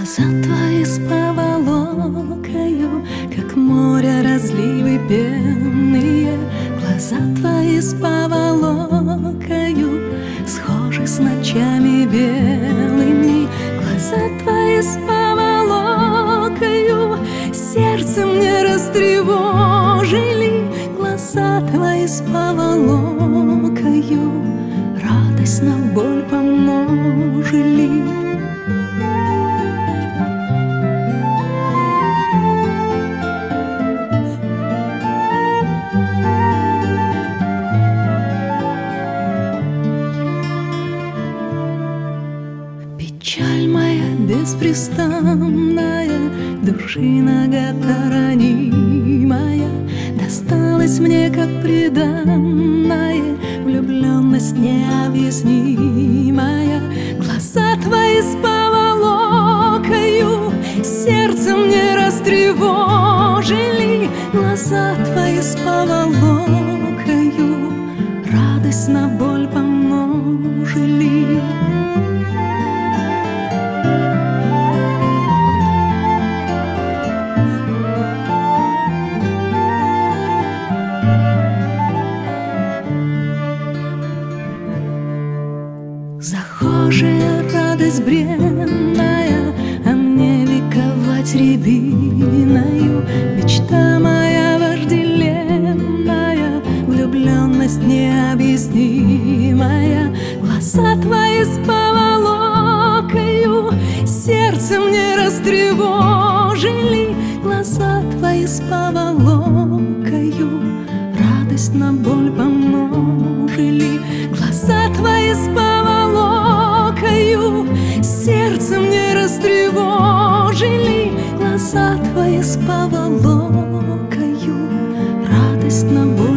Глаза твои с поволокою, как море разливы пенные. Глаза твои с поволокою, схожи с ночами белыми. Глаза твои с поволокою, сердце мне растревожили. Глаза твои с поволокою, радость на боль помножили. Печаль моя беспрестанная, души нагота ранимая, досталась мне как приданное, влюбленность необъяснимая. Глаза твои с поволокою, сердце мне растревожили. Глаза твои с поволокою, радость на боль помножили. Захожая радость бренная, а мне вековать рябиною. Мечта моя вожделенная, влюбленность необъяснимая. Глаза твои с поволокою, сердце мне растревожили. Глаза твои с поволокою, радость на боль помножили. Глаза твои с поволокою, сердце мне растревожили. Глаза твои с поволокою, радость на боль